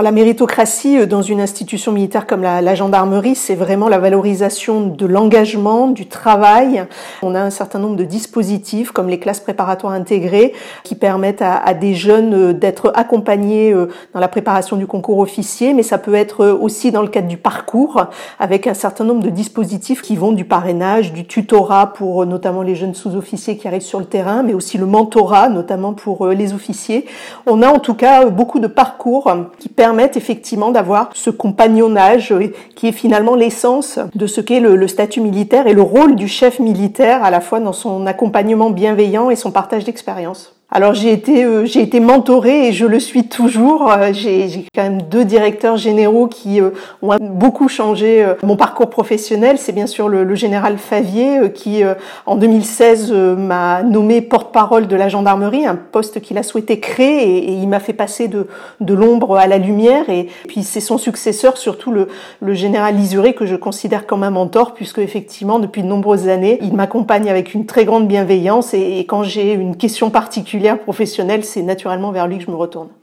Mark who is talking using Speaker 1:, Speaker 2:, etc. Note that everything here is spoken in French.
Speaker 1: La méritocratie dans une institution militaire comme la gendarmerie, c'est vraiment la valorisation de l'engagement, du travail. On a un certain nombre de dispositifs comme les classes préparatoires intégrées qui permettent à des jeunes d'être accompagnés dans la préparation du concours officier, mais ça peut être aussi dans le cadre du parcours avec un certain nombre de dispositifs qui vont du parrainage, du tutorat pour notamment les jeunes sous-officiers qui arrivent sur le terrain, mais aussi le mentorat, notamment pour les officiers. On a en tout cas beaucoup de parcours qui permettent effectivement d'avoir ce compagnonnage qui est finalement l'essence de ce qu'est le statut militaire et le rôle du chef militaire à la fois dans son accompagnement bienveillant et son partage d'expérience. Alors j'ai été mentorée et je le suis toujours. J'ai quand même 2 directeurs généraux qui ont beaucoup changé mon parcours professionnel. C'est bien sûr le général Favier qui en 2016 m'a nommé porte-parole de la gendarmerie, un poste qu'il a souhaité créer et il m'a fait passer de l'ombre à la lumière. Et puis c'est son successeur, surtout le général Isuré, que je considère comme un mentor puisque effectivement depuis de nombreuses années il m'accompagne avec une très grande bienveillance et quand j'ai une question particulière professionnelle, c'est naturellement vers lui que je me retourne.